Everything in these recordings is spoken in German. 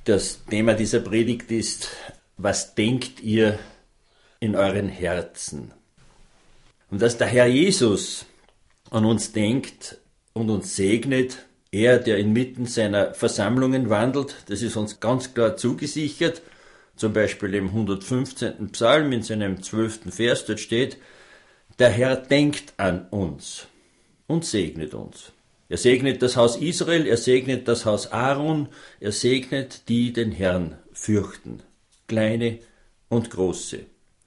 Das Thema dieser Predigt ist: Was denkt ihr in euren Herzen? Und dass der Herr Jesus an uns denkt und uns segnet, er, der inmitten seiner Versammlungen wandelt, das ist uns ganz klar zugesichert. Zum Beispiel im 115. Psalm in seinem 12. Vers, dort steht: Der Herr denkt an uns und segnet uns. Er segnet das Haus Israel, er segnet das Haus Aaron, er segnet die den Herrn fürchten, kleine und große.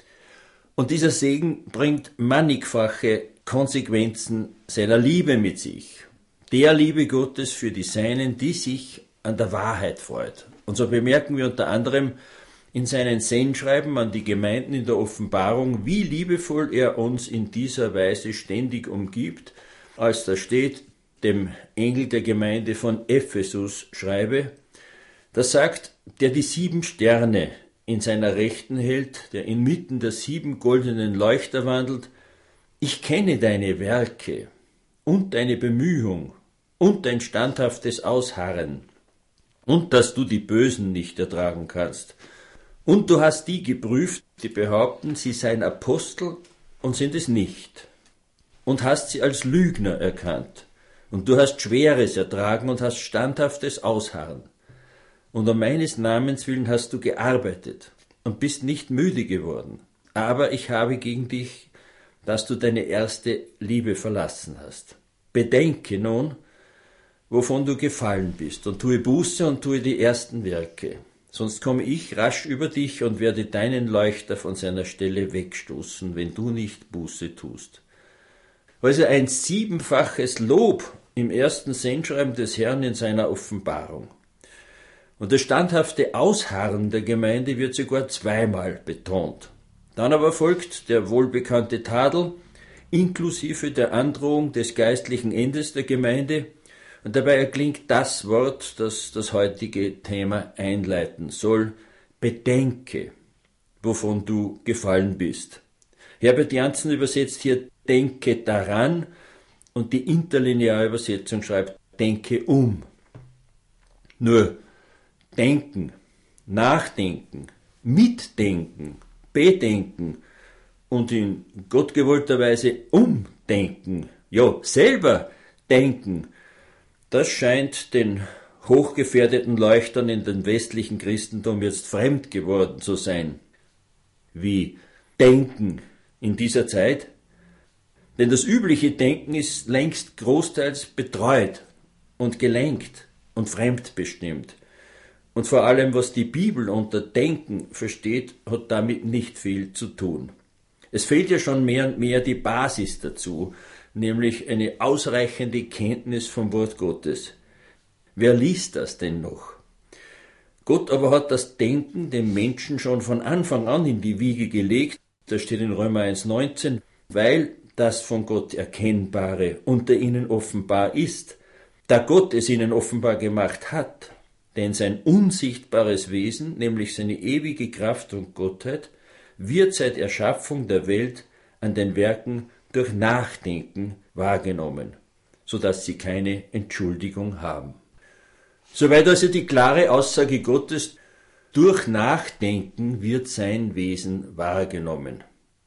Und dieser Segen bringt mannigfache Konsequenzen seiner Liebe mit sich. Der Liebe Gottes für die Seinen, die sich an der Wahrheit freut. Und so bemerken wir unter anderem in seinen Sendschreiben an die Gemeinden in der Offenbarung, wie liebevoll er uns in dieser Weise ständig umgibt, als da steht: Dem Engel der Gemeinde von Ephesus schreibe, das sagt, der die 7 Sterne in seiner Rechten hält, der inmitten der 7 goldenen Leuchter wandelt: Ich kenne deine Werke und deine Bemühung und dein standhaftes Ausharren und dass du die Bösen nicht ertragen kannst. Und du hast die geprüft, die behaupten, sie seien Apostel und sind es nicht, und hast sie als Lügner erkannt. Und du hast Schweres ertragen und hast standhaftes Ausharren. Und um meines Namens willen hast du gearbeitet und bist nicht müde geworden. Aber ich habe gegen dich, dass du deine erste Liebe verlassen hast. Bedenke nun, wovon du gefallen bist, und tue Buße und tue die ersten Werke. Sonst komme ich rasch über dich und werde deinen Leuchter von seiner Stelle wegstoßen, wenn du nicht Buße tust. Also ein 7-faches Lob im ersten Sendschreiben des Herrn in seiner Offenbarung. Und das standhafte Ausharren der Gemeinde wird sogar 2-mal betont. Dann aber folgt der wohlbekannte Tadel, inklusive der Androhung des geistlichen Endes der Gemeinde. Und dabei erklingt das Wort, das das heutige Thema einleiten soll: Bedenke, wovon du gefallen bist. Herbert Janssen übersetzt hier: Denke daran, und die interlineare Übersetzung schreibt: Denke um. Nur denken, nachdenken, mitdenken, bedenken und in gottgewollter Weise umdenken, ja, selber denken, das scheint den hochgefährdeten Leuchtern in den westlichen Christentum jetzt fremd geworden zu sein. Wie denken in dieser Zeit? Denn das übliche Denken ist längst großteils betreut und gelenkt und fremdbestimmt. Und vor allem, was die Bibel unter Denken versteht, hat damit nicht viel zu tun. Es fehlt ja schon mehr und mehr die Basis dazu, nämlich eine ausreichende Kenntnis vom Wort Gottes. Wer liest das denn noch? Gott aber hat das Denken dem Menschen schon von Anfang an in die Wiege gelegt. Das steht in Römer 1,19, weil das von Gott Erkennbare unter ihnen offenbar ist, da Gott es ihnen offenbar gemacht hat. Denn sein unsichtbares Wesen, nämlich seine ewige Kraft und Gottheit, wird seit Erschaffung der Welt an den Werken durch Nachdenken wahrgenommen, so dass sie keine Entschuldigung haben. Soweit also die klare Aussage Gottes: Durch Nachdenken wird sein Wesen wahrgenommen.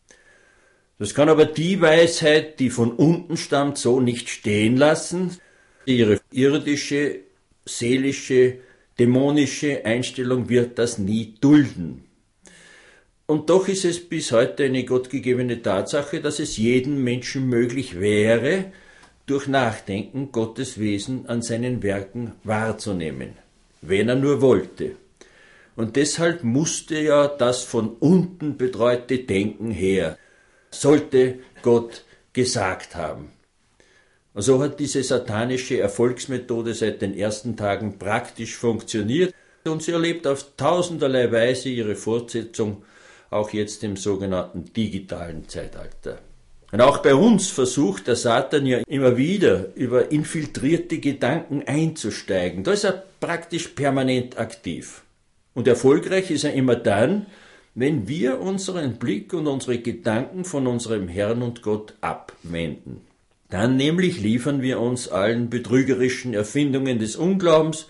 Das kann aber die Weisheit, die von unten stammt, so nicht stehen lassen. Ihre irdische, seelische, dämonische Einstellung wird das nie dulden. Und doch ist es bis heute eine gottgegebene Tatsache, dass es jedem Menschen möglich wäre, durch Nachdenken Gottes Wesen an seinen Werken wahrzunehmen, wenn er nur wollte. Und deshalb musste ja das von unten betreute Denken her, sollte Gott gesagt haben. Und so hat diese satanische Erfolgsmethode seit den ersten Tagen praktisch funktioniert und sie erlebt auf tausenderlei Weise ihre Fortsetzung, auch jetzt im sogenannten digitalen Zeitalter. Und auch bei uns versucht der Satan ja immer wieder, über infiltrierte Gedanken einzusteigen. Da ist er praktisch permanent aktiv. Und erfolgreich ist er immer dann, wenn wir unseren Blick und unsere Gedanken von unserem Herrn und Gott abwenden. Dann nämlich liefern wir uns allen betrügerischen Erfindungen des Unglaubens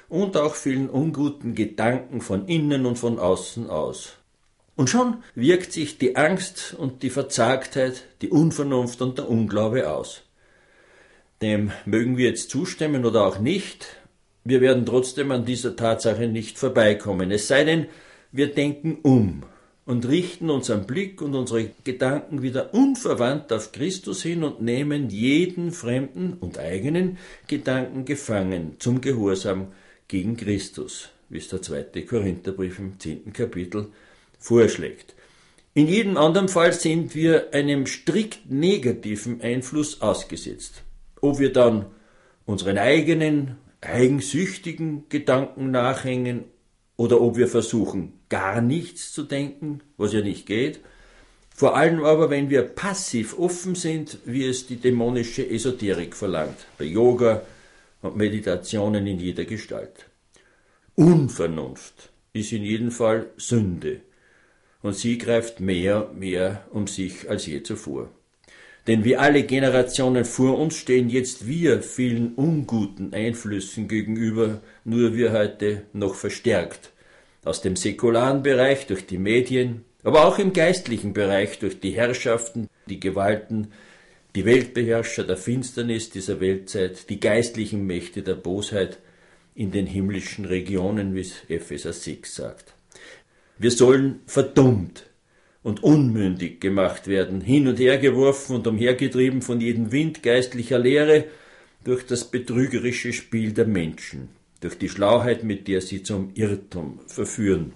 und auch vielen unguten Gedanken von innen und von außen aus. Und schon wirkt sich die Angst und die Verzagtheit, die Unvernunft und der Unglaube aus. Dem mögen wir jetzt zustimmen oder auch nicht, wir werden trotzdem an dieser Tatsache nicht vorbeikommen, es sei denn, wir denken um und richten unseren Blick und unsere Gedanken wieder unverwandt auf Christus hin und nehmen jeden fremden und eigenen Gedanken gefangen zum Gehorsam gegen Christus, wie es der 2. Korintherbrief im 10. Kapitel vorschlägt. In jedem anderen Fall sind wir einem strikt negativen Einfluss ausgesetzt. Ob wir dann unseren eigenen, eigensüchtigen Gedanken nachhängen oder ob wir versuchen, gar nichts zu denken, was ja nicht geht. Vor allem aber, wenn wir passiv offen sind, wie es die dämonische Esoterik verlangt, bei Yoga und Meditationen in jeder Gestalt. Unvernunft ist in jedem Fall Sünde und sie greift mehr um sich als je zuvor. Denn wie alle Generationen vor uns stehen jetzt wir vielen unguten Einflüssen gegenüber, nur wir heute noch verstärkt. Aus dem säkularen Bereich durch die Medien, aber auch im geistlichen Bereich durch die Herrschaften, die Gewalten, die Weltbeherrscher der Finsternis dieser Weltzeit, die geistlichen Mächte der Bosheit in den himmlischen Regionen, wie es Epheser 6 sagt. Wir sollen verdummt und unmündig gemacht werden, hin und her geworfen und umhergetrieben von jedem Wind geistlicher Lehre durch das betrügerische Spiel der Menschen, durch die Schlauheit, mit der sie zum Irrtum verführen.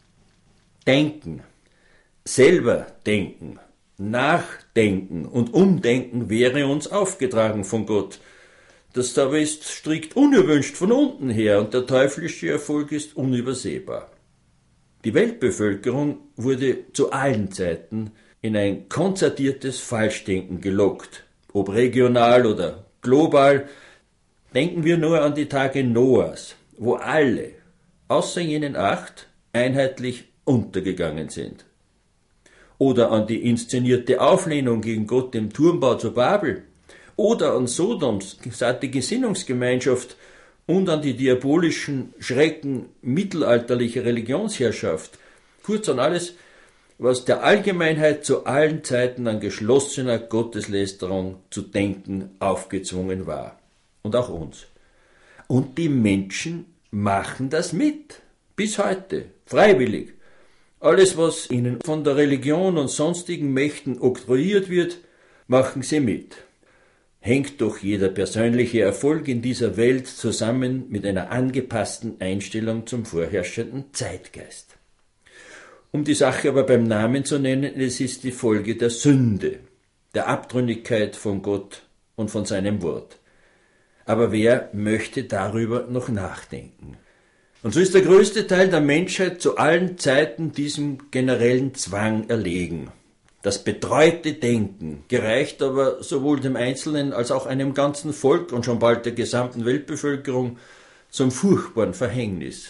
Denken, selber denken, nachdenken und umdenken wäre uns aufgetragen von Gott. Das aber ist strikt unerwünscht von unten her und der teuflische Erfolg ist unübersehbar. Die Weltbevölkerung wurde zu allen Zeiten in ein konzertiertes Falschdenken gelockt, ob regional oder global. Denken wir nur an die Tage Noahs, wo alle, außer jenen 8, einheitlich untergegangen sind. Oder an die inszenierte Auflehnung gegen Gott im Turmbau zu Babel. Oder an Sodoms satte Gesinnungsgemeinschaft und an die diabolischen Schrecken mittelalterlicher Religionsherrschaft. Kurz an alles, was der Allgemeinheit zu allen Zeiten an geschlossener Gotteslästerung zu denken aufgezwungen war. Und auch uns. Und die Menschen machen das mit. Bis heute. Freiwillig. Alles, was ihnen von der Religion und sonstigen Mächten oktroyiert wird, machen sie mit. Hängt doch jeder persönliche Erfolg in dieser Welt zusammen mit einer angepassten Einstellung zum vorherrschenden Zeitgeist. Um die Sache aber beim Namen zu nennen, es ist die Folge der Sünde, der Abtrünnigkeit von Gott und von seinem Wort. Aber wer möchte darüber noch nachdenken? Und so ist der größte Teil der Menschheit zu allen Zeiten diesem generellen Zwang erlegen. Das betreute Denken gereicht aber sowohl dem Einzelnen als auch einem ganzen Volk und schon bald der gesamten Weltbevölkerung zum furchtbaren Verhängnis.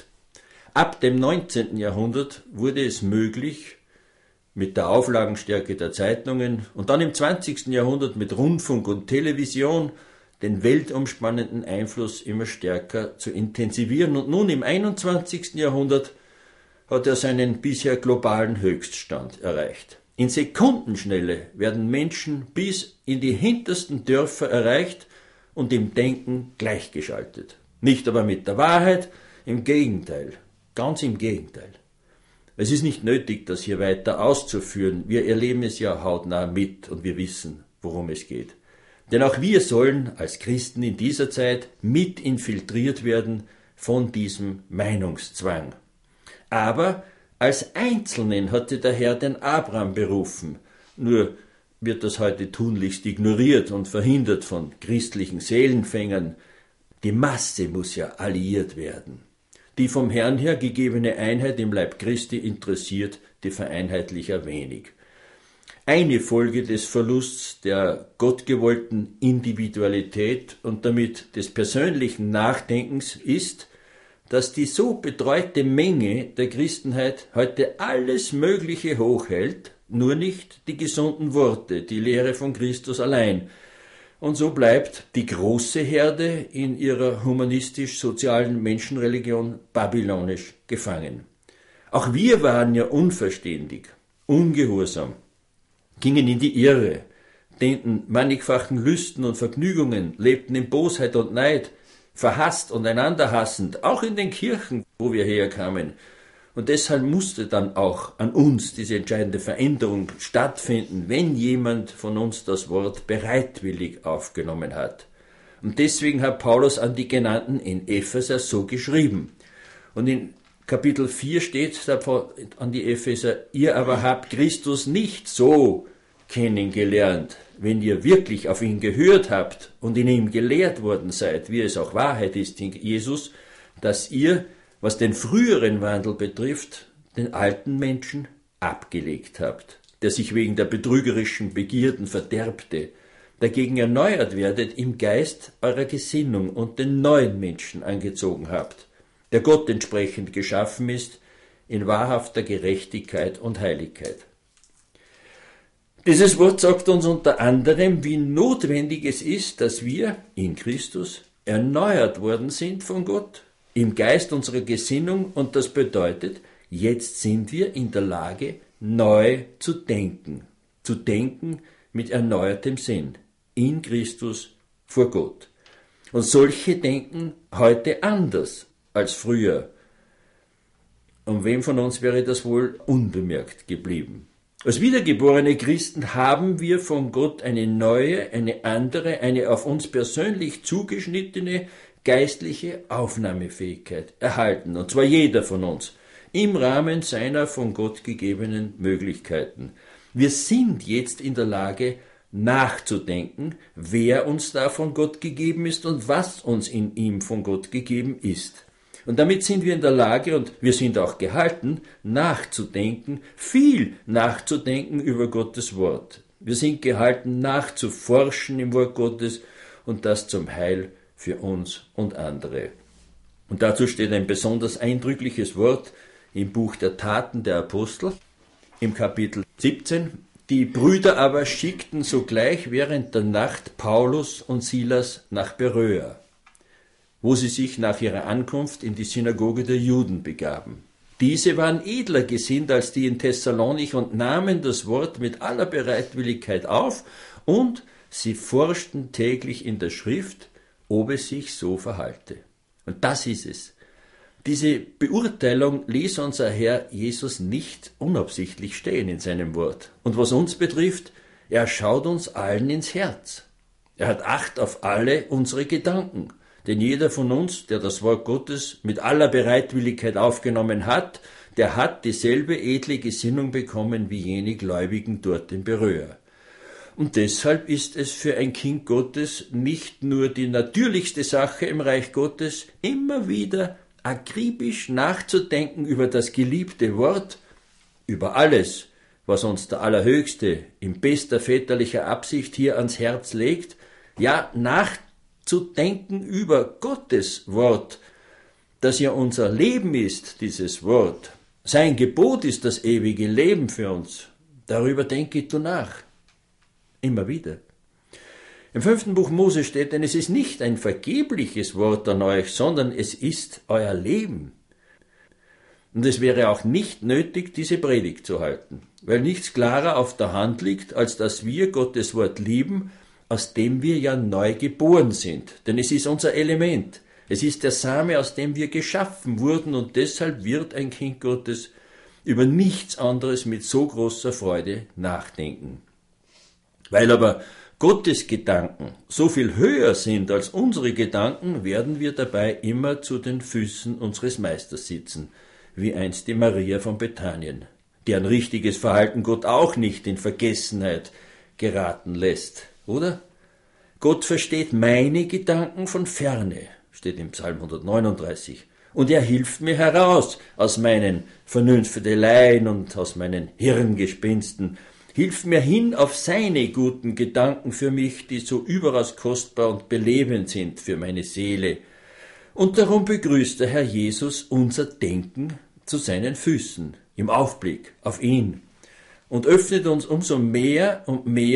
Ab dem 19. Jahrhundert wurde es möglich, mit der Auflagenstärke der Zeitungen und dann im 20. Jahrhundert mit Rundfunk und Television den weltumspannenden Einfluss immer stärker zu intensivieren. Und nun im 21. Jahrhundert hat er seinen bisher globalen Höchststand erreicht. In Sekundenschnelle werden Menschen bis in die hintersten Dörfer erreicht und im Denken gleichgeschaltet. Nicht aber mit der Wahrheit, im Gegenteil, ganz im Gegenteil. Es ist nicht nötig, das hier weiter auszuführen. Wir erleben es ja hautnah mit und wir wissen, worum es geht. Denn auch wir sollen als Christen in dieser Zeit mit infiltriert werden von diesem Meinungszwang. Aber als Einzelnen hatte der Herr den Abraham berufen, nur wird das heute tunlichst ignoriert und verhindert von christlichen Seelenfängern. Die Masse muss ja alliiert werden. Die vom Herrn her gegebene Einheit im Leib Christi interessiert die Vereinheitlicher wenig. Eine Folge des Verlusts der gottgewollten Individualität und damit des persönlichen Nachdenkens ist, dass die so betreute Menge der Christenheit heute alles Mögliche hochhält, nur nicht die gesunden Worte, die Lehre von Christus allein. Und so bleibt die große Herde in ihrer humanistisch-sozialen Menschenreligion babylonisch gefangen. Auch wir waren ja unverständig, ungehorsam, gingen in die Irre, dienten mannigfachen Lüsten und Vergnügungen, lebten in Bosheit und Neid, verhasst und einander hassend, auch in den Kirchen, wo wir herkamen. Und deshalb musste dann auch an uns diese entscheidende Veränderung stattfinden, wenn jemand von uns das Wort bereitwillig aufgenommen hat. Und deswegen hat Paulus an die Genannten in Epheser so geschrieben. Und in Kapitel 4 steht davon an die Epheser: Ihr aber habt Christus nicht so kennengelernt, wenn ihr wirklich auf ihn gehört habt und in ihm gelehrt worden seid, wie es auch Wahrheit ist in Jesus, dass ihr, was den früheren Wandel betrifft, den alten Menschen abgelegt habt, der sich wegen der betrügerischen Begierden verderbte, dagegen erneuert werdet im Geist eurer Gesinnung und den neuen Menschen angezogen habt, der Gott entsprechend geschaffen ist, in wahrhafter Gerechtigkeit und Heiligkeit. Dieses Wort sagt uns unter anderem, wie notwendig es ist, dass wir in Christus erneuert worden sind von Gott, im Geist unserer Gesinnung, und das bedeutet, jetzt sind wir in der Lage, neu zu denken mit erneuertem Sinn, in Christus vor Gott. Und solche denken heute anders als früher. Und wem von uns wäre das wohl unbemerkt geblieben? Als wiedergeborene Christen haben wir von Gott eine neue, eine andere, eine auf uns persönlich zugeschnittene geistliche Aufnahmefähigkeit erhalten, und zwar jeder von uns, im Rahmen seiner von Gott gegebenen Möglichkeiten. Wir sind jetzt in der Lage, nachzudenken, wer uns da von Gott gegeben ist und was uns in ihm von Gott gegeben ist. Und damit sind wir in der Lage, und wir sind auch gehalten, nachzudenken, viel nachzudenken über Gottes Wort. Wir sind gehalten, nachzuforschen im Wort Gottes, und das zum Heil für uns und andere. Und dazu steht ein besonders eindrückliches Wort im Buch der Taten der Apostel, im Kapitel 17. Die Brüder aber schickten sogleich während der Nacht Paulus und Silas nach Beröa, wo sie sich nach ihrer Ankunft in die Synagoge der Juden begaben. Diese waren edler gesinnt als die in Thessalonich und nahmen das Wort mit aller Bereitwilligkeit auf, und sie forschten täglich in der Schrift, ob es sich so verhalte. Und das ist es. Diese Beurteilung ließ unser Herr Jesus nicht unabsichtlich stehen in seinem Wort. Und was uns betrifft, er schaut uns allen ins Herz. Er hat Acht auf alle unsere Gedanken. Denn jeder von uns, der das Wort Gottes mit aller Bereitwilligkeit aufgenommen hat, der hat dieselbe edle Gesinnung bekommen wie jene Gläubigen dort in Beröa. Und deshalb ist es für ein Kind Gottes nicht nur die natürlichste Sache im Reich Gottes, immer wieder akribisch nachzudenken über das geliebte Wort, über alles, was uns der Allerhöchste in bester väterlicher Absicht hier ans Herz legt, ja, nachzudenken über Gottes Wort, das ja unser Leben ist, dieses Wort. Sein Gebot ist das ewige Leben für uns. Darüber denke du nach. Immer wieder. Im 5. Buch Mose steht, denn es ist nicht ein vergebliches Wort an euch, sondern es ist euer Leben. Und es wäre auch nicht nötig, diese Predigt zu halten, weil nichts klarer auf der Hand liegt, als dass wir Gottes Wort lieben, aus dem wir ja neu geboren sind. Denn es ist unser Element. Es ist der Same, aus dem wir geschaffen wurden, und deshalb wird ein Kind Gottes über nichts anderes mit so großer Freude nachdenken. Weil aber Gottes Gedanken so viel höher sind als unsere Gedanken, werden wir dabei immer zu den Füßen unseres Meisters sitzen, wie einst die Maria von Bethanien, deren richtiges Verhalten Gott auch nicht in Vergessenheit geraten lässt, oder? Gott versteht meine Gedanken von ferne, steht im Psalm 139, und er hilft mir heraus aus meinen Vernünfteleien und aus meinen Hirngespinsten, hilft mir hin auf seine guten Gedanken für mich, die so überaus kostbar und belebend sind für meine Seele. Und darum begrüßt der Herr Jesus unser Denken zu seinen Füßen, im Aufblick auf ihn, und öffnet uns umso mehr und mehr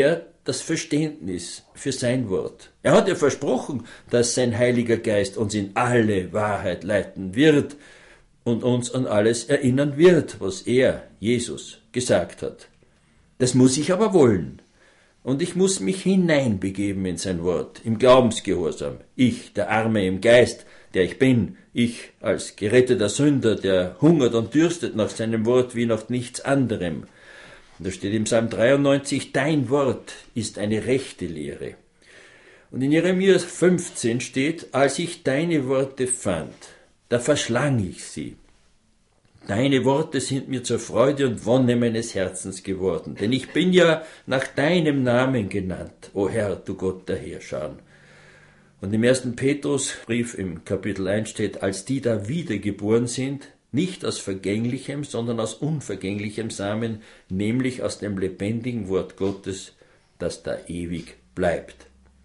das Verständnis für sein Wort. Er hat ja versprochen, dass sein Heiliger Geist uns in alle Wahrheit leiten wird und uns an alles erinnern wird, was er, Jesus, gesagt hat. Das muss ich aber wollen. Und ich muss mich hineinbegeben in sein Wort, im Glaubensgehorsam. Ich, der Arme im Geist, der ich bin, ich als geretteter Sünder, der hungert und dürstet nach seinem Wort wie nach nichts anderem. Und da steht im Psalm 93, dein Wort ist eine rechte Lehre. Und in Jeremia 15 steht, als ich deine Worte fand, da verschlang ich sie. Deine Worte sind mir zur Freude und Wonne meines Herzens geworden, denn ich bin ja nach deinem Namen genannt, o Herr, du Gott der Heerscharen. Und im 1. Petrusbrief im Kapitel 1 steht, als die da wiedergeboren sind, nicht aus vergänglichem, sondern aus unvergänglichem Samen, nämlich aus dem lebendigen Wort Gottes, das da ewig bleibt.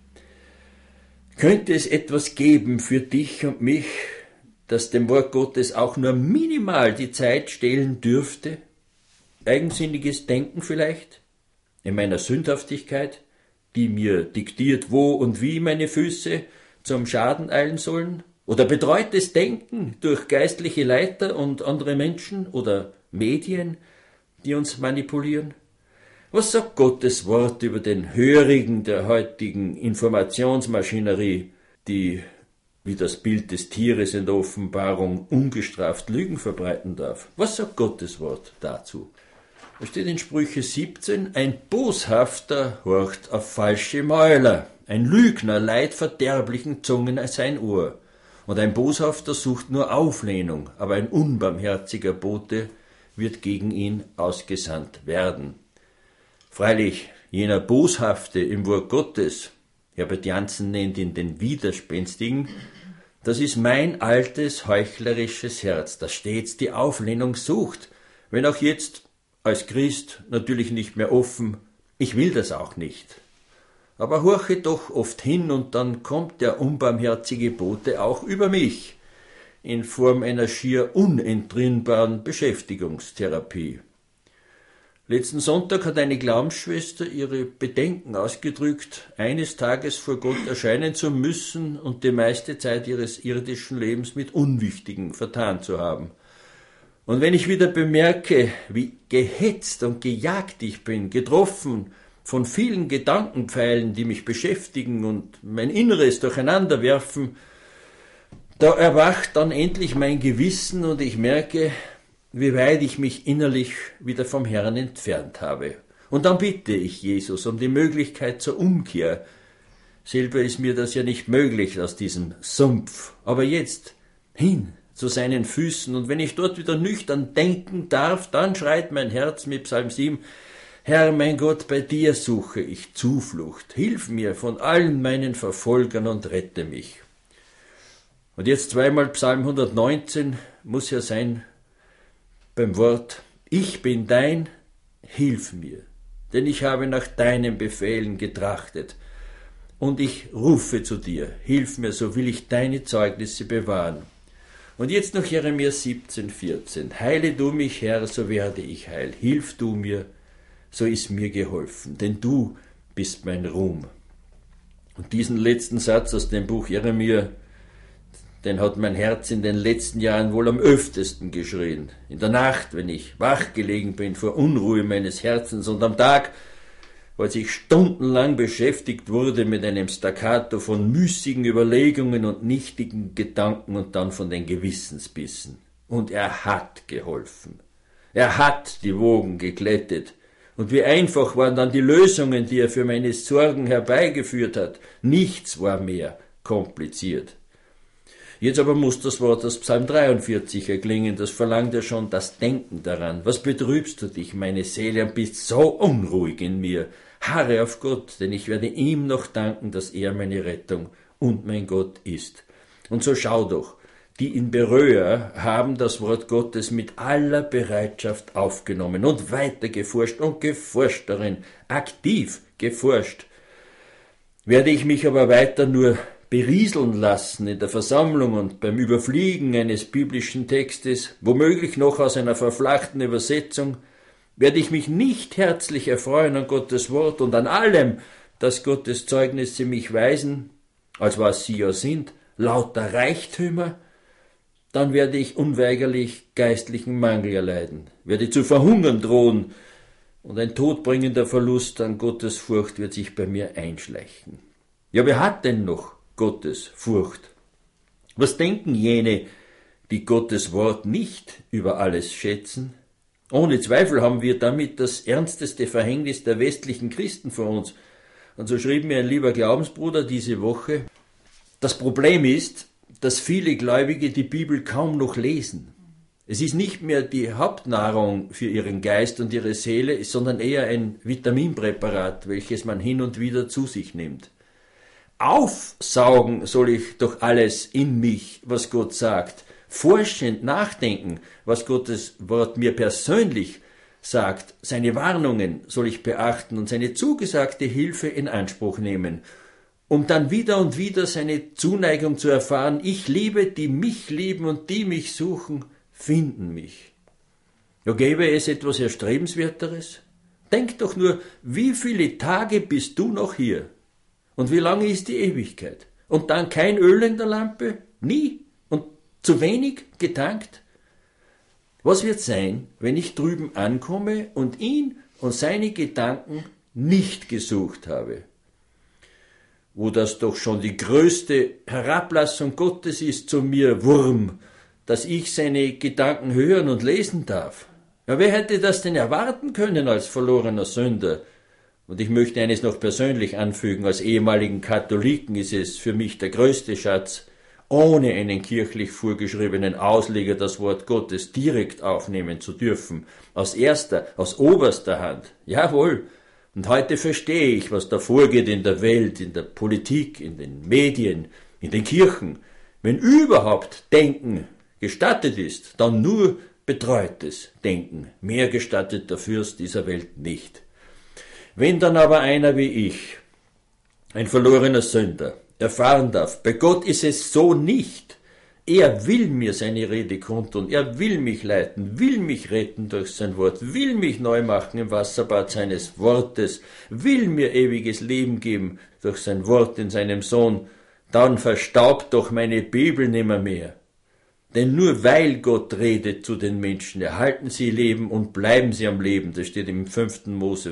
Könnte es etwas geben für dich und mich, das dem Wort Gottes auch nur minimal die Zeit stehlen dürfte? Eigensinniges Denken vielleicht? In meiner Sündhaftigkeit, die mir diktiert, wo und wie meine Füße zum Schaden eilen sollen? Oder betreutes Denken durch geistliche Leiter und andere Menschen oder Medien, die uns manipulieren? Was sagt Gottes Wort über den Hörigen der heutigen Informationsmaschinerie, die wie das Bild des Tieres in der Offenbarung ungestraft Lügen verbreiten darf? Was sagt Gottes Wort dazu? Da steht in Sprüche 17, ein Boshafter horcht auf falsche Mäuler, ein Lügner leiht verderblichen Zungen als sein Ohr. Und ein Boshafter sucht nur Auflehnung, aber ein unbarmherziger Bote wird gegen ihn ausgesandt werden. Freilich, jener Boshafte im Wort Gottes, Herbert Janssen nennt ihn den Widerspenstigen, das ist mein altes, heuchlerisches Herz, das stets die Auflehnung sucht, wenn auch jetzt als Christ natürlich nicht mehr offen, ich will das auch nicht. Aber horche doch oft hin und dann kommt der unbarmherzige Bote auch über mich in Form einer schier unentrinnbaren Beschäftigungstherapie. Letzten Sonntag hat eine Glaubensschwester ihre Bedenken ausgedrückt, eines Tages vor Gott erscheinen zu müssen und die meiste Zeit ihres irdischen Lebens mit Unwichtigen vertan zu haben. Und wenn ich wieder bemerke, wie gehetzt und gejagt ich bin, getroffen von vielen Gedankenpfeilen, die mich beschäftigen und mein Inneres durcheinander werfen, da erwacht dann endlich mein Gewissen und ich merke, wie weit ich mich innerlich wieder vom Herrn entfernt habe. Und dann bitte ich Jesus um die Möglichkeit zur Umkehr. Selber ist mir das ja nicht möglich aus diesem Sumpf. Aber jetzt hin zu seinen Füßen. Und wenn ich dort wieder nüchtern denken darf, dann schreit mein Herz mit Psalm 7, Herr, mein Gott, bei dir suche ich Zuflucht. Hilf mir von allen meinen Verfolgern und rette mich. Und jetzt zweimal Psalm 119 muss ja sein beim Wort, ich bin dein, hilf mir, denn ich habe nach deinen Befehlen getrachtet und ich rufe zu dir, hilf mir, so will ich deine Zeugnisse bewahren. Und jetzt noch Jeremia 17,14, heile du mich, Herr, so werde ich heil, hilf du mir, so ist mir geholfen, denn du bist mein Ruhm. Und diesen letzten Satz aus dem Buch Jeremia, den hat mein Herz in den letzten Jahren wohl am öftesten geschrien. In der Nacht, wenn ich wach gelegen bin vor Unruhe meines Herzens und am Tag, als ich stundenlang beschäftigt wurde mit einem Staccato von müßigen Überlegungen und nichtigen Gedanken und dann von den Gewissensbissen. Und er hat geholfen. Er hat die Wogen geglättet. Und wie einfach waren dann die Lösungen, die er für meine Sorgen herbeigeführt hat. Nichts war mehr kompliziert. Jetzt aber muss das Wort aus Psalm 43 erklingen, das verlangt ja schon das Denken daran. Was betrübst du dich, meine Seele, und bist so unruhig in mir? Harre auf Gott, denn ich werde ihm noch danken, dass er meine Rettung und mein Gott ist. Und so schau doch, die in Beröa haben das Wort Gottes mit aller Bereitschaft aufgenommen und weiter geforscht und geforscht darin, aktiv geforscht. Werde ich mich aber weiter nur berieseln lassen in der Versammlung und beim Überfliegen eines biblischen Textes, womöglich noch aus einer verflachten Übersetzung, werde ich mich nicht herzlich erfreuen an Gottes Wort und an allem, dass Gottes Zeugnisse mich weisen, als was sie ja sind, lauter Reichtümer, dann werde ich unweigerlich geistlichen Mangel erleiden, werde zu verhungern drohen, und ein todbringender Verlust an Gottesfurcht wird sich bei mir einschleichen. Ja, wer hat denn noch Gottesfurcht? Was denken jene, die Gottes Wort nicht über alles schätzen? Ohne Zweifel haben wir damit das ernsteste Verhängnis der westlichen Christen vor uns. Und so schrieb mir ein lieber Glaubensbruder diese Woche, das Problem ist, dass viele Gläubige die Bibel kaum noch lesen. Es ist nicht mehr die Hauptnahrung für ihren Geist und ihre Seele, sondern eher ein Vitaminpräparat, welches man hin und wieder zu sich nimmt. Aufsaugen soll ich doch alles in mich, was Gott sagt. Forschend nachdenken, was Gottes Wort mir persönlich sagt. Seine Warnungen soll ich beachten und seine zugesagte Hilfe in Anspruch nehmen, um dann wieder und wieder seine Zuneigung zu erfahren. Ich liebe, die mich lieben und die mich suchen, finden mich. Ja, gäbe es etwas Erstrebenswerteres? Denk doch nur, wie viele Tage bist du noch hier? Und wie lange ist die Ewigkeit? Und dann kein Öl in der Lampe? Nie? Und zu wenig getankt? Was wird sein, wenn ich drüben ankomme und ihn und seine Gedanken nicht gesucht habe? Wo das doch schon die größte Herablassung Gottes ist zu mir, Wurm, dass ich seine Gedanken hören und lesen darf. Ja, wer hätte das denn erwarten können als verlorener Sünder? Und ich möchte eines noch persönlich anfügen, als ehemaligen Katholiken ist es für mich der größte Schatz, ohne einen kirchlich vorgeschriebenen Ausleger das Wort Gottes direkt aufnehmen zu dürfen, aus oberster Hand. Jawohl. Und heute verstehe ich, was da vorgeht in der Welt, in der Politik, in den Medien, in den Kirchen. Wenn überhaupt Denken gestattet ist, dann nur betreutes Denken. Mehr gestattet der Fürst dieser Welt nicht. Wenn dann aber einer wie ich, ein verlorener Sünder, erfahren darf, bei Gott ist es so nicht. Er will mir seine Rede kundtun, er will mich leiten, will mich retten durch sein Wort, will mich neu machen im Wasserbad seines Wortes, will mir ewiges Leben geben durch sein Wort in seinem Sohn, dann verstaubt doch meine Bibel nimmermehr. Denn nur weil Gott redet zu den Menschen, erhalten sie Leben und bleiben sie am Leben. Das steht im 5. Mose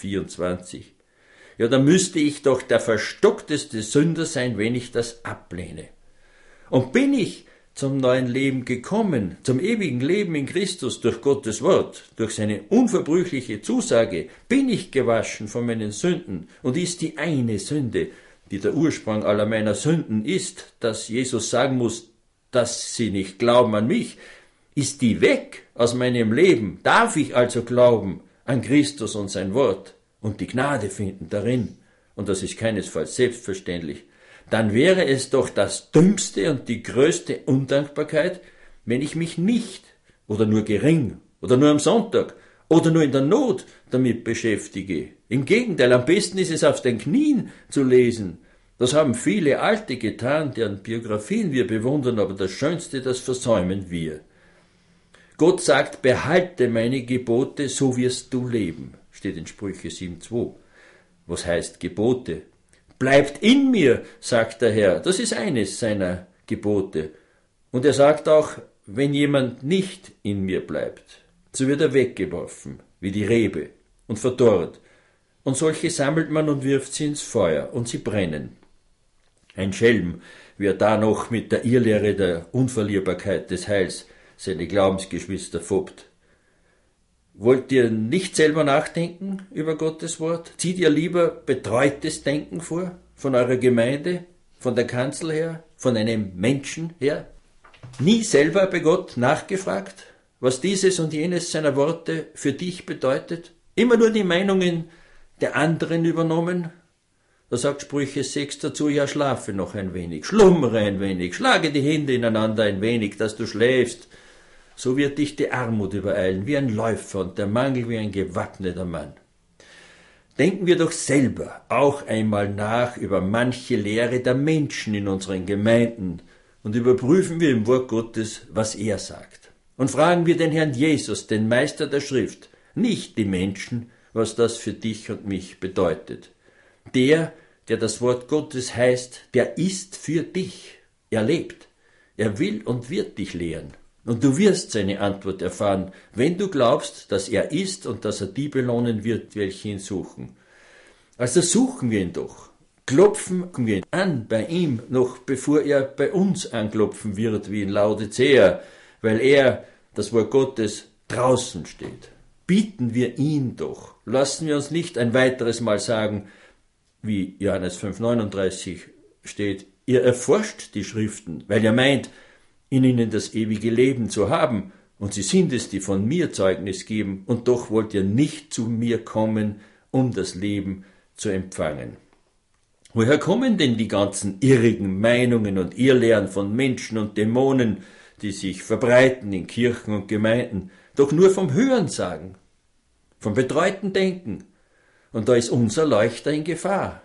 5,24. Ja, da müsste ich doch der verstockteste Sünder sein, wenn ich das ablehne. Und bin ich zum neuen Leben gekommen, zum ewigen Leben in Christus durch Gottes Wort, durch seine unverbrüchliche Zusage, bin ich gewaschen von meinen Sünden und ist die eine Sünde, die der Ursprung aller meiner Sünden ist, dass Jesus sagen muss, dass sie nicht glauben an mich, ist die weg aus meinem Leben. Darf ich also glauben an Christus und sein Wort und die Gnade finden darin, und das ist keinesfalls selbstverständlich, dann wäre es doch das Dümmste und die größte Undankbarkeit, wenn ich mich nicht oder nur gering oder nur am Sonntag oder nur in der Not damit beschäftige. Im Gegenteil, am besten ist es auf den Knien zu lesen. Das haben viele Alte getan, deren Biografien wir bewundern, aber das Schönste, das versäumen wir. Gott sagt, behalte meine Gebote, so wirst du leben, steht in Sprüche 7,2. Was heißt Gebote? Bleibt in mir, sagt der Herr, das ist eines seiner Gebote. Und er sagt auch, wenn jemand nicht in mir bleibt, so wird er weggeworfen, wie die Rebe, und verdorrt. Und solche sammelt man und wirft sie ins Feuer, und sie brennen. Ein Schelm, wie er da noch mit der Irrlehre der Unverlierbarkeit des Heils seine Glaubensgeschwister foppt. Wollt ihr nicht selber nachdenken über Gottes Wort? Zieht ihr lieber betreutes Denken vor? Von eurer Gemeinde? Von der Kanzel her? Von einem Menschen her? Nie selber bei Gott nachgefragt, was dieses und jenes seiner Worte für dich bedeutet? Immer nur die Meinungen der anderen übernommen? Da sagt Sprüche 6 dazu, ja, schlafe noch ein wenig, schlummere ein wenig, schlage die Hände ineinander ein wenig, dass du schläfst. So wird dich die Armut übereilen, wie ein Läufer und der Mangel wie ein gewappneter Mann. Denken wir doch selber auch einmal nach über manche Lehre der Menschen in unseren Gemeinden und überprüfen wir im Wort Gottes, was er sagt. Und fragen wir den Herrn Jesus, den Meister der Schrift, nicht die Menschen, was das für dich und mich bedeutet. Der das Wort Gottes heißt, der ist für dich. Er lebt. Er will und wird dich lehren. Und du wirst seine Antwort erfahren, wenn du glaubst, dass er ist und dass er die belohnen wird, welche ihn suchen. Also suchen wir ihn doch. Klopfen wir ihn an bei ihm, noch bevor er bei uns anklopfen wird, wie in Laodicea, weil er, das Wort Gottes, draußen steht. Bieten wir ihn doch. Lassen wir uns nicht ein weiteres Mal sagen, wie Johannes 5,39 steht, ihr erforscht die Schriften, weil ihr meint, in ihnen das ewige Leben zu haben, und sie sind es, die von mir Zeugnis geben, und doch wollt ihr nicht zu mir kommen, um das Leben zu empfangen. Woher kommen denn die ganzen irrigen Meinungen und Irrlehren von Menschen und Dämonen, die sich verbreiten in Kirchen und Gemeinden? Doch nur vom Hörensagen, vom betreuten Denken. Und da ist unser Leuchter in Gefahr.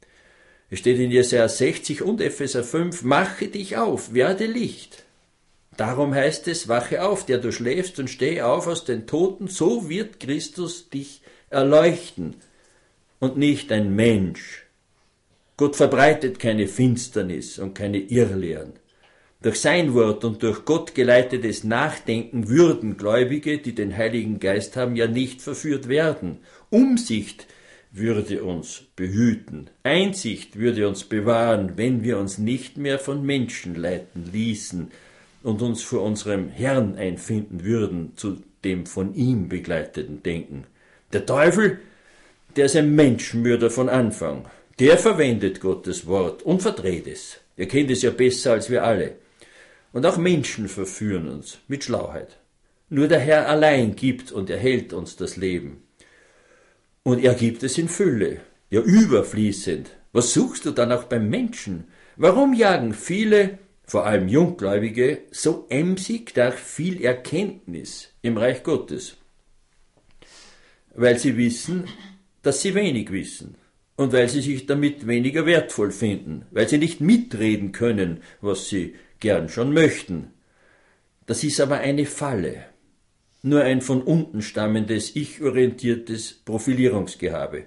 Es steht in Jesaja 60 und Epheser 5, mache dich auf, werde Licht. Darum heißt es, wache auf, der du schläfst, und steh auf aus den Toten, so wird Christus dich erleuchten und nicht ein Mensch. Gott verbreitet keine Finsternis und keine Irrlehren. Durch sein Wort und durch Gott geleitetes Nachdenken würden Gläubige, die den Heiligen Geist haben, ja nicht verführt werden. Umsicht würde uns behüten. Einsicht würde uns bewahren, wenn wir uns nicht mehr von Menschen leiten ließen und uns vor unserem Herrn einfinden würden, zu dem von ihm begleiteten Denken. Der Teufel, der ist ein Menschenmörder von Anfang. Der verwendet Gottes Wort und verdreht es. Er kennt es ja besser als wir alle. Und auch Menschen verführen uns mit Schlauheit. Nur der Herr allein gibt und erhält uns das Leben. Und er gibt es in Fülle, ja überfließend. Was suchst du dann auch beim Menschen? Warum jagen viele, vor allem Junggläubige, so emsig nach viel Erkenntnis im Reich Gottes? Weil sie wissen, dass sie wenig wissen und weil sie sich damit weniger wertvoll finden, weil sie nicht mitreden können, was sie gern schon möchten. Das ist aber eine Falle. Nur ein von unten stammendes, ich-orientiertes Profilierungsgehabe.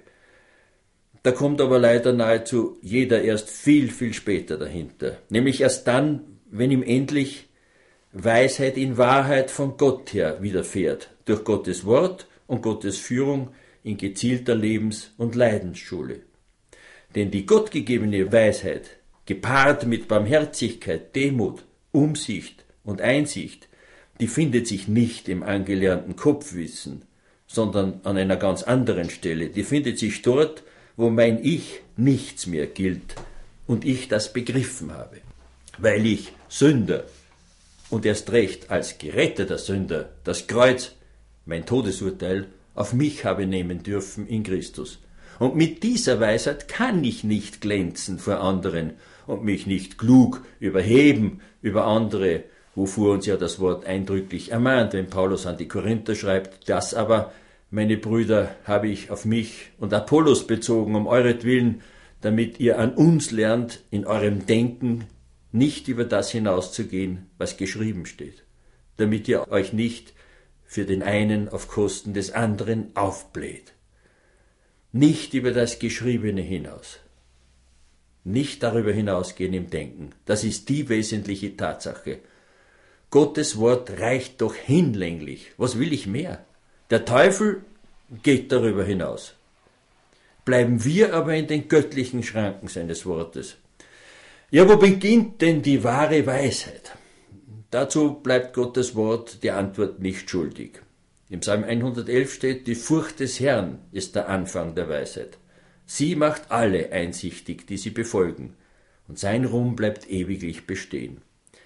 Da kommt aber leider nahezu jeder erst viel, viel später dahinter. Nämlich erst dann, wenn ihm endlich Weisheit in Wahrheit von Gott her widerfährt, durch Gottes Wort und Gottes Führung in gezielter Lebens- und Leidensschule. Denn die gottgegebene Weisheit, gepaart mit Barmherzigkeit, Demut, Umsicht und Einsicht, die findet sich nicht im angelernten Kopfwissen, sondern an einer ganz anderen Stelle. Die findet sich dort, wo mein Ich nichts mehr gilt und ich das begriffen habe. Weil ich Sünder und erst recht als geretteter Sünder das Kreuz, mein Todesurteil, auf mich habe nehmen dürfen in Christus. Und mit dieser Weisheit kann ich nicht glänzen vor anderen und mich nicht klug überheben über andere, wovor uns ja das Wort eindrücklich ermahnt, wenn Paulus an die Korinther schreibt, das aber, meine Brüder, habe ich auf mich und Apollos bezogen, um euretwillen, damit ihr an uns lernt, in eurem Denken nicht über das hinauszugehen, was geschrieben steht, damit ihr euch nicht für den einen auf Kosten des anderen aufbläht. Nicht über das Geschriebene hinaus. Nicht darüber hinausgehen im Denken. Das ist die wesentliche Tatsache. Gottes Wort reicht doch hinlänglich. Was will ich mehr? Der Teufel geht darüber hinaus. Bleiben wir aber in den göttlichen Schranken seines Wortes. Ja, wo beginnt denn die wahre Weisheit? Dazu bleibt Gottes Wort die Antwort nicht schuldig. Im Psalm 111 steht, die Furcht des Herrn ist der Anfang der Weisheit. Sie macht alle einsichtig, die sie befolgen, und sein Ruhm bleibt ewiglich bestehen.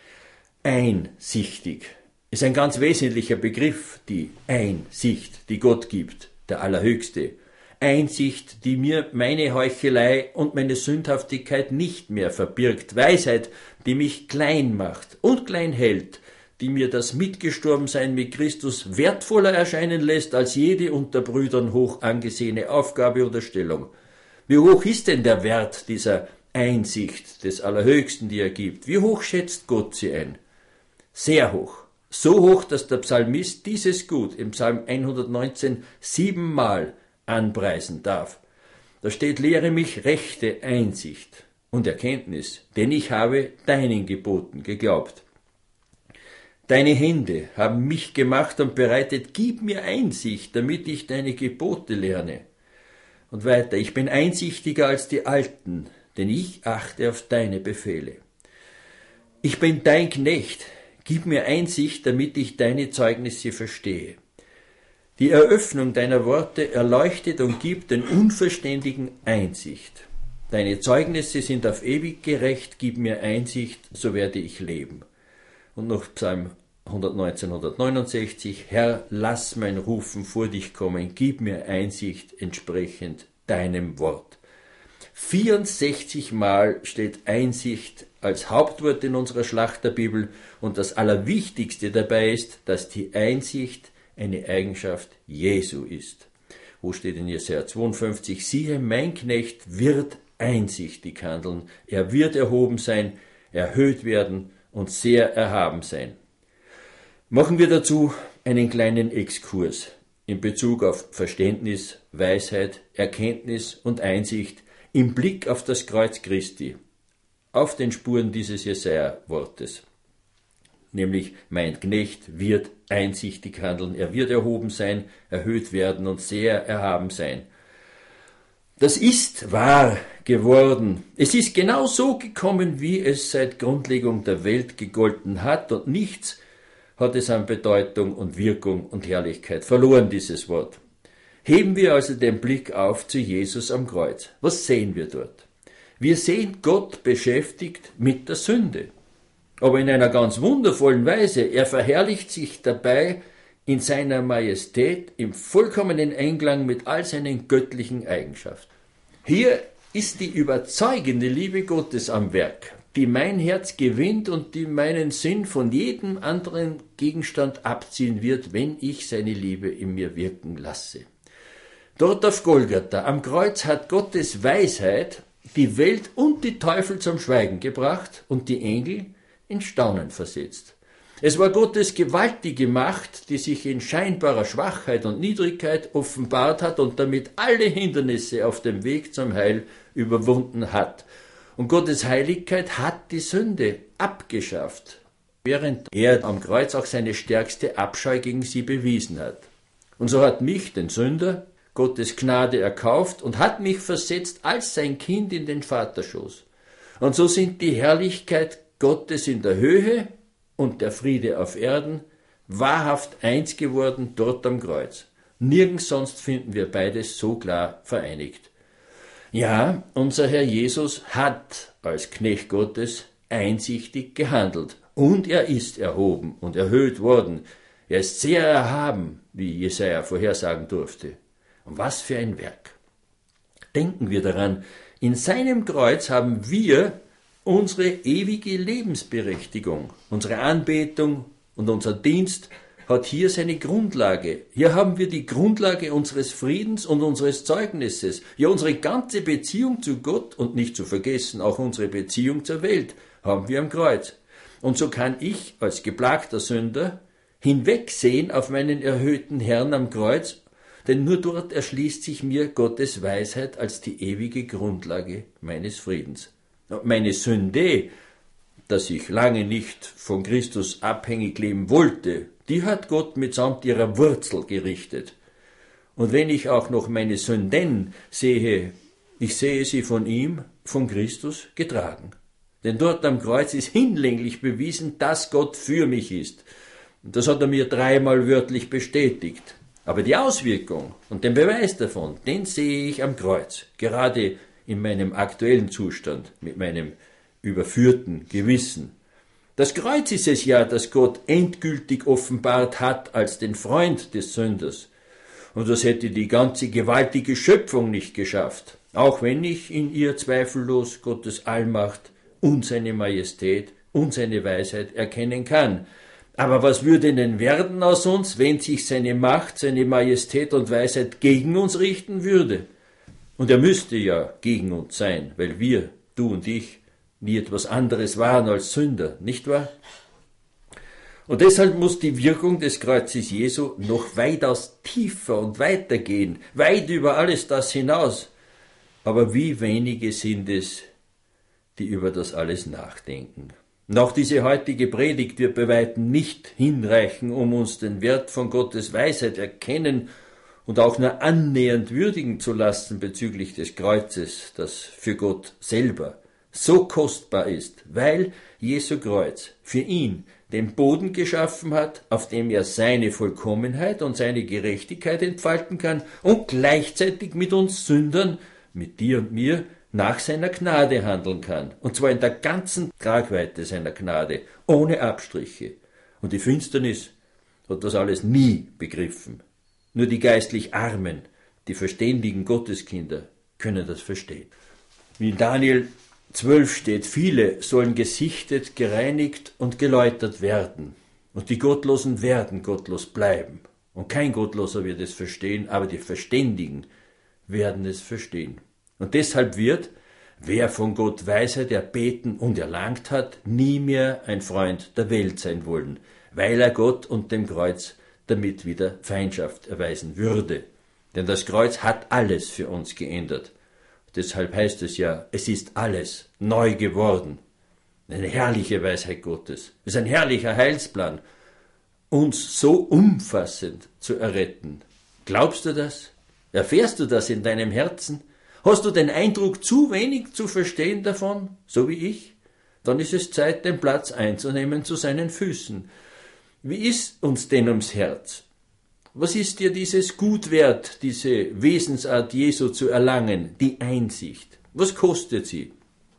Einsichtig ist ein ganz wesentlicher Begriff, die Einsicht, die Gott gibt, der Allerhöchste. Einsicht, die mir meine Heuchelei und meine Sündhaftigkeit nicht mehr verbirgt. Weisheit, die mich klein macht und klein hält, die mir das Mitgestorbensein mit Christus wertvoller erscheinen lässt als jede unter Brüdern hoch angesehene Aufgabe oder Stellung. Wie hoch ist denn der Wert dieser Einsicht des Allerhöchsten, die er gibt? Wie hoch schätzt Gott sie ein? Sehr hoch, So hoch, dass der Psalmist dieses Gut im Psalm 119 7-mal anpreisen darf. Da steht, lehre mich rechte Einsicht und Erkenntnis, denn ich habe deinen Geboten geglaubt. Deine Hände haben mich gemacht und bereitet, gib mir Einsicht, damit ich deine Gebote lerne. Und weiter, ich bin einsichtiger als die Alten, denn ich achte auf deine Befehle. Ich bin dein Knecht, gib mir Einsicht, damit ich deine Zeugnisse verstehe. Die Eröffnung deiner Worte erleuchtet und gibt den Unverständigen Einsicht. Deine Zeugnisse sind auf ewig gerecht, gib mir Einsicht, so werde ich leben. Und noch Psalm 119, 169, Herr, lass mein Rufen vor dich kommen, gib mir Einsicht entsprechend deinem Wort. 64 Mal steht Einsicht als Hauptwort in unserer Schlachterbibel und das Allerwichtigste dabei ist, dass die Einsicht eine Eigenschaft Jesu ist. Wo steht in Jesaja 52, siehe, mein Knecht wird einsichtig handeln, er wird erhoben sein, erhöht werden und sehr erhaben sein. Machen wir dazu einen kleinen Exkurs in Bezug auf Verständnis, Weisheit, Erkenntnis und Einsicht im Blick auf das Kreuz Christi, auf den Spuren dieses Jesaja-Wortes. Nämlich, mein Knecht wird einsichtig handeln, er wird erhoben sein, erhöht werden und sehr erhaben sein. Das ist wahr geworden. Es ist genau so gekommen, wie es seit Grundlegung der Welt gegolten hat und nichts hat es an Bedeutung und Wirkung und Herrlichkeit verloren, dieses Wort. Heben wir also den Blick auf zu Jesus am Kreuz. Was sehen wir dort? Wir sehen Gott beschäftigt mit der Sünde. Aber in einer ganz wundervollen Weise. Er verherrlicht sich dabei in seiner Majestät im vollkommenen Einklang mit all seinen göttlichen Eigenschaften. Hier ist die überzeugende Liebe Gottes am Werk, die mein Herz gewinnt und die meinen Sinn von jedem anderen Gegenstand abziehen wird, wenn ich seine Liebe in mir wirken lasse. Dort auf Golgatha, am Kreuz, hat Gottes Weisheit die Welt und die Teufel zum Schweigen gebracht und die Engel in Staunen versetzt. Es war Gottes gewaltige Macht, die sich in scheinbarer Schwachheit und Niedrigkeit offenbart hat und damit alle Hindernisse auf dem Weg zum Heil überwunden hat. Und Gottes Heiligkeit hat die Sünde abgeschafft, während er am Kreuz auch seine stärkste Abscheu gegen sie bewiesen hat. Und so hat mich, den Sünder, Gottes Gnade erkauft und hat mich versetzt als sein Kind in den Vaterschoß. Und so sind die Herrlichkeit Gottes in der Höhe und der Friede auf Erden wahrhaft eins geworden dort am Kreuz. Nirgends sonst finden wir beides so klar vereinigt. Ja, unser Herr Jesus hat als Knecht Gottes einsichtig gehandelt und er ist erhoben und erhöht worden. Er ist sehr erhaben, wie Jesaja vorhersagen durfte. Und was für ein Werk! Denken wir daran, in seinem Kreuz haben wir unsere ewige Lebensberechtigung, unsere Anbetung und unser Dienst hat hier seine Grundlage. Hier haben wir die Grundlage unseres Friedens und unseres Zeugnisses. Ja, unsere ganze Beziehung zu Gott und nicht zu vergessen auch unsere Beziehung zur Welt haben wir am Kreuz. Und so kann ich als geplagter Sünder hinwegsehen auf meinen erhöhten Herrn am Kreuz, denn nur dort erschließt sich mir Gottes Weisheit als die ewige Grundlage meines Friedens. Meine Sünde, dass ich lange nicht von Christus abhängig leben wollte, die hat Gott mitsamt ihrer Wurzel gerichtet. Und wenn ich auch noch meine Sünden sehe, ich sehe sie von ihm, von Christus, getragen. Denn dort am Kreuz ist hinlänglich bewiesen, dass Gott für mich ist. Und das hat er mir 3-mal wörtlich bestätigt. Aber die Auswirkung und den Beweis davon, den sehe ich am Kreuz, gerade in meinem aktuellen Zustand, mit meinem überführten Gewissen. Das Kreuz ist es ja, das Gott endgültig offenbart hat als den Freund des Sünders. Und das hätte die ganze gewaltige Schöpfung nicht geschafft, auch wenn ich in ihr zweifellos Gottes Allmacht und seine Majestät und seine Weisheit erkennen kann. Aber was würde denn werden aus uns, wenn sich seine Macht, seine Majestät und Weisheit gegen uns richten würde? Und er müsste ja gegen uns sein, weil wir, du und ich, nie etwas anderes waren als Sünder, nicht wahr? Und deshalb muss die Wirkung des Kreuzes Jesu noch weitaus tiefer und weiter gehen, weit über alles das hinaus. Aber wie wenige sind es, die über das alles nachdenken. Und auch diese heutige Predigt wird bei weitem nicht hinreichen, um uns den Wert von Gottes Weisheit erkennen und auch nur annähernd würdigen zu lassen bezüglich des Kreuzes, das für Gott selber so kostbar ist, weil Jesu Kreuz für ihn den Boden geschaffen hat, auf dem er seine Vollkommenheit und seine Gerechtigkeit entfalten kann und gleichzeitig mit uns Sündern, mit dir und mir, nach seiner Gnade handeln kann. Und zwar in der ganzen Tragweite seiner Gnade, ohne Abstriche. Und die Finsternis hat das alles nie begriffen. Nur die geistlich Armen, die verständigen Gotteskinder, können das verstehen. Wie in Daniel 12 steht, viele sollen gesichtet, gereinigt und geläutert werden. Und die Gottlosen werden gottlos bleiben. Und kein Gottloser wird es verstehen, aber die Verständigen werden es verstehen. Und deshalb wird, wer von Gott Weisheit erbeten und erlangt hat, nie mehr ein Freund der Welt sein wollen, weil er Gott und dem Kreuz damit wieder Feindschaft erweisen würde. Denn das Kreuz hat alles für uns geändert. Deshalb heißt es ja, es ist alles neu geworden. Eine herrliche Weisheit Gottes. Es ist ein herrlicher Heilsplan, uns so umfassend zu erretten. Glaubst du das? Erfährst du das in deinem Herzen? Hast du den Eindruck, zu wenig zu verstehen davon, so wie ich? Dann ist es Zeit, den Platz einzunehmen zu seinen Füßen. Wie ist uns denn ums Herz? Was ist dir dieses Gut wert, diese Wesensart Jesu zu erlangen, die Einsicht? Was kostet sie?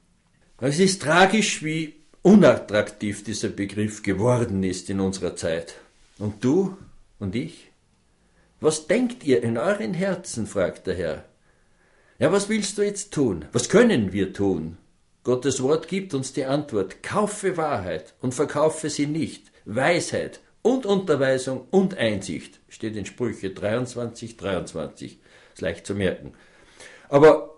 Es ist tragisch, wie unattraktiv dieser Begriff geworden ist in unserer Zeit. Und du und ich? Was denkt ihr in euren Herzen, fragt der Herr. Ja, was willst du jetzt tun? Was können wir tun? Gottes Wort gibt uns die Antwort. Kaufe Wahrheit und verkaufe sie nicht. Weisheit und Unterweisung und Einsicht. Steht in Sprüche 23, 23. Ist leicht zu merken. Aber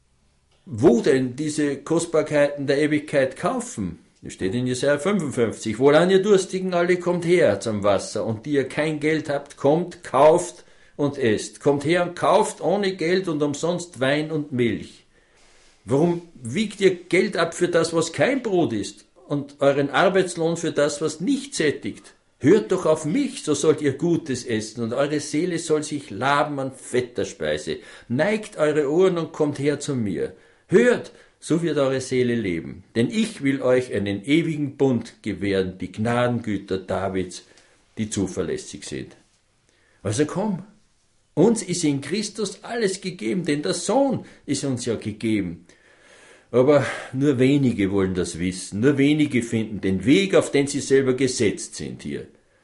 wo denn diese Kostbarkeiten der Ewigkeit kaufen? Das steht in Jesaja 55. Wohlan ihr Durstigen alle, kommt her zum Wasser. Und die ihr kein Geld habt, kommt, kauft und esst. Kommt her und kauft ohne Geld und umsonst Wein und Milch. Warum wiegt ihr Geld ab für das, was kein Brot ist, und euren Arbeitslohn für das, was nicht sättigt? Hört doch auf mich, so sollt ihr Gutes essen, und eure Seele soll sich laben an fetter Speise. Neigt eure Ohren und kommt her zu mir. Hört, so wird eure Seele leben. Denn ich will euch einen ewigen Bund gewähren, die Gnadengüter Davids, die zuverlässig sind. Also komm, uns ist in Christus alles gegeben, denn der Sohn ist uns ja gegeben. Aber nur wenige wollen das wissen, nur wenige finden den Weg, auf den sie selber gesetzt sind hier.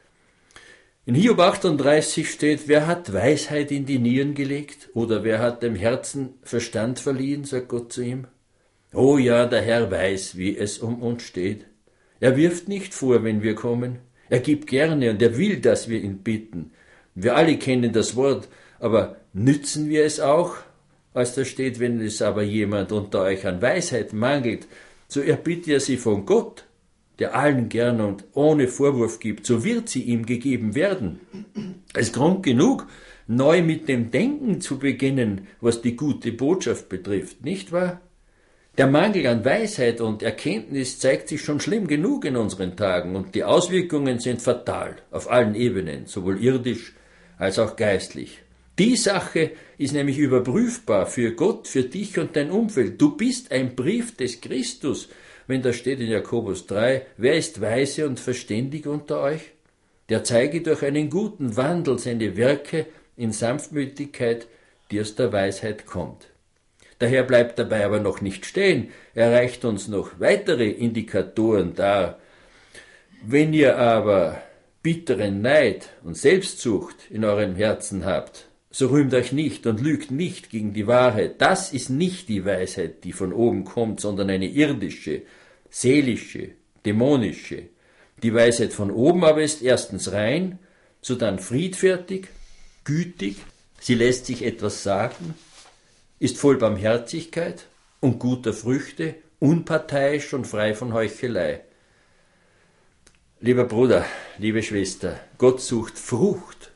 In Hiob 38 steht, wer hat Weisheit in die Nieren gelegt? Oder wer hat dem Herzen Verstand verliehen, sagt Gott zu ihm. Oh ja, der Herr weiß, wie es um uns steht. Er wirft nicht vor, wenn wir kommen. Er gibt gerne und er will, dass wir ihn bitten. Wir alle kennen das Wort, aber nützen wir es auch? Als da steht, wenn es aber jemand unter euch an Weisheit mangelt, so erbitte er sie von Gott, der allen gern und ohne Vorwurf gibt, so wird sie ihm gegeben werden. Es ist Grund genug, neu mit dem Denken zu beginnen, was die gute Botschaft betrifft, nicht wahr? Der Mangel an Weisheit und Erkenntnis zeigt sich schon schlimm genug in unseren Tagen und die Auswirkungen sind fatal auf allen Ebenen, sowohl irdisch als auch geistlich. Die Sache ist nämlich überprüfbar für Gott, für dich und dein Umfeld. Du bist ein Brief des Christus, wenn da steht in Jakobus 3, wer ist weise und verständig unter euch? Der zeige durch einen guten Wandel seine Werke in Sanftmütigkeit, die aus der Weisheit kommt. Der Herr bleibt dabei aber noch nicht stehen, er reicht uns noch weitere Indikatoren dar. Wenn ihr aber bitteren Neid und Selbstsucht in eurem Herzen habt, so rühmt euch nicht und lügt nicht gegen die Wahrheit. Das ist nicht die Weisheit, die von oben kommt, sondern eine irdische, seelische, dämonische. Die Weisheit von oben aber ist erstens rein, sodann friedfertig, gütig, sie lässt sich etwas sagen, ist voll Barmherzigkeit und guter Früchte, unparteiisch und frei von Heuchelei. Lieber Bruder, liebe Schwester, Gott sucht Frucht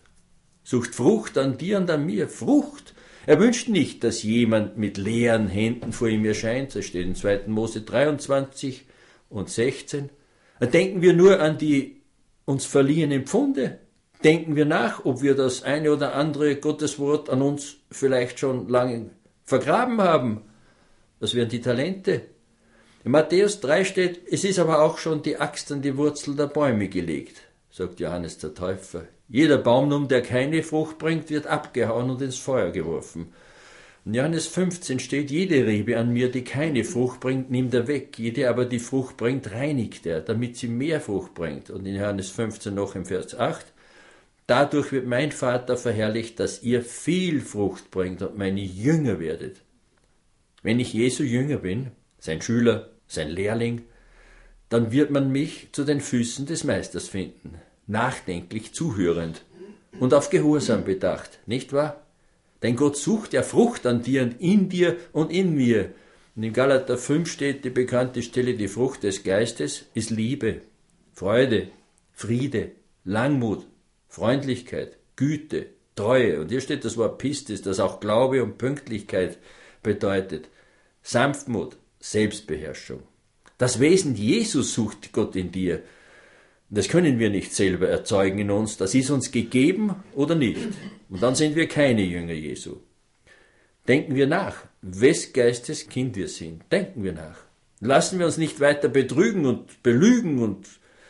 an dir und an mir, Frucht. Er wünscht nicht, dass jemand mit leeren Händen vor ihm erscheint, das steht in 2. Mose 23 und 16. Denken wir nur an die uns verliehenen Pfunde. Denken wir nach, ob wir das eine oder andere Gotteswort an uns vielleicht schon lange vergraben haben. Das wären die Talente. In Matthäus 3 steht, es ist aber auch schon die Axt an die Wurzel der Bäume gelegt, sagt Johannes der Täufer. Jeder Baum nun, der keine Frucht bringt, wird abgehauen und ins Feuer geworfen. In Johannes 15 steht, jede Rebe an mir, die keine Frucht bringt, nimmt er weg. Jede aber, die Frucht bringt, reinigt er, damit sie mehr Frucht bringt. Und in Johannes 15 noch im Vers 8, dadurch wird mein Vater verherrlicht, dass ihr viel Frucht bringt und meine Jünger werdet. Wenn ich Jesu Jünger bin, sein Schüler, sein Lehrling, dann wird man mich zu den Füßen des Meisters finden, nachdenklich zuhörend und auf Gehorsam bedacht, nicht wahr? Denn Gott sucht ja Frucht an dir und in mir. Und in Galater 5 steht die bekannte Stelle, die Frucht des Geistes ist Liebe, Freude, Friede, Langmut, Freundlichkeit, Güte, Treue. Und hier steht das Wort Pistis, das auch Glaube und Pünktlichkeit bedeutet. Sanftmut, Selbstbeherrschung. Das Wesen Jesus sucht Gott in dir. Das können wir nicht selber erzeugen in uns. Das ist uns gegeben oder nicht. Und dann sind wir keine Jünger Jesu. Denken wir nach, wes Geistes Kind wir sind. Denken wir nach. Lassen wir uns nicht weiter betrügen und belügen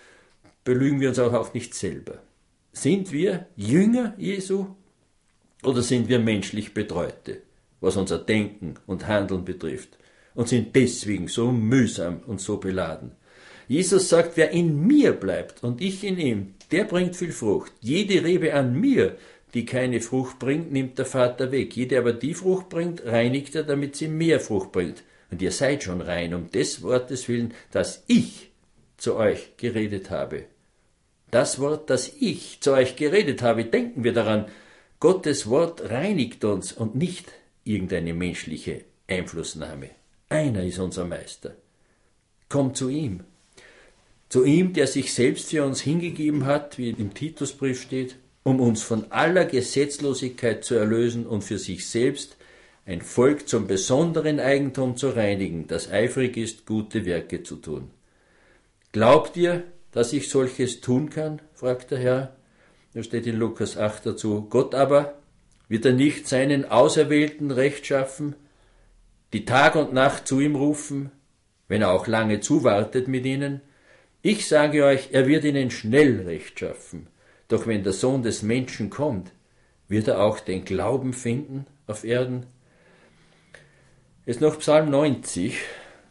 wir uns auch nicht selber. Sind wir Jünger Jesu oder sind wir menschlich Betreute, was unser Denken und Handeln betrifft, und sind deswegen so mühsam und so beladen? Jesus sagt, wer in mir bleibt und ich in ihm, der bringt viel Frucht. Jede Rebe an mir, die keine Frucht bringt, nimmt der Vater weg. Jede aber die Frucht bringt, reinigt er, damit sie mehr Frucht bringt. Und ihr seid schon rein, um des Wortes willen, das ich zu euch geredet habe. Das Wort, das ich zu euch geredet habe, denken wir daran, Gottes Wort reinigt uns und nicht irgendeine menschliche Einflussnahme. Einer ist unser Meister. Kommt zu ihm. Zu ihm, der sich selbst für uns hingegeben hat, wie im Titusbrief steht, um uns von aller Gesetzlosigkeit zu erlösen und für sich selbst ein Volk zum besonderen Eigentum zu reinigen, das eifrig ist, gute Werke zu tun. Glaubt ihr, dass ich solches tun kann? Fragt der Herr. Da steht in Lukas 8 dazu, Gott aber wird er nicht seinen Auserwählten Recht schaffen, die Tag und Nacht zu ihm rufen, wenn er auch lange zuwartet mit ihnen? Ich sage euch, er wird ihnen schnell Recht schaffen. Doch wenn der Sohn des Menschen kommt, wird er auch den Glauben finden auf Erden? Jetzt noch Psalm 90.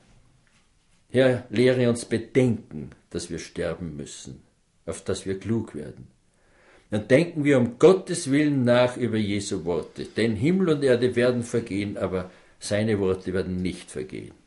Herr, lehre uns bedenken, dass wir sterben müssen, auf dass wir klug werden. Dann denken wir um Gottes Willen nach über Jesu Worte. Denn Himmel und Erde werden vergehen, aber seine Worte werden nicht vergehen.